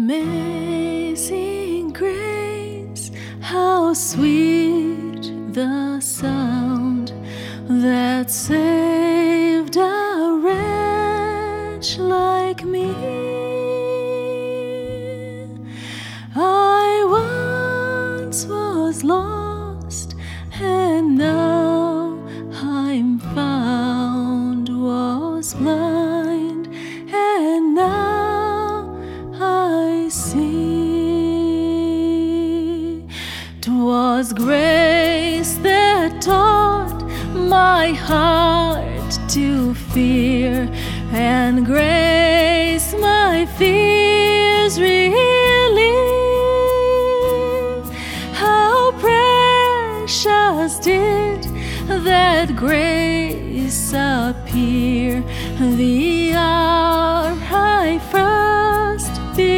Amazing grace, how sweet the sound that saved a wretch like me. I once was lost, and now I'm found, was blind, and now I see. 'Twas grace that taught my heart to fear, and grace my fears relieved. How precious did that grace appear the hour I first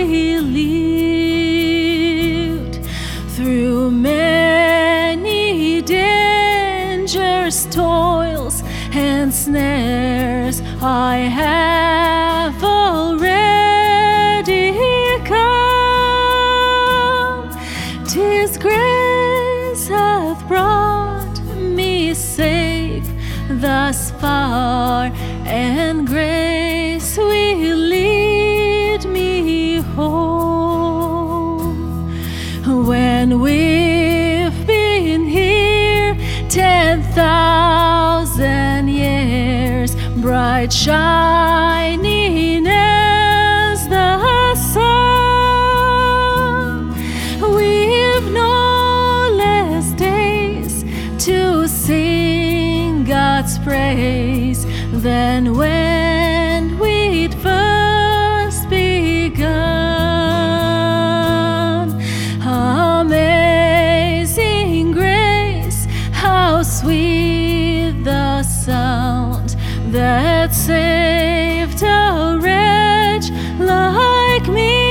believed. Through many dangers, toils, and snares I have already come. 'Tis grace hath brought me safe thus far, and grace will lead me home. When we've been here 10,000 years, bright shining as the sun, we've no less days to sing God's praise than when we'd first begun. Amazing grace, how sweet the sound that saved a wretch like me.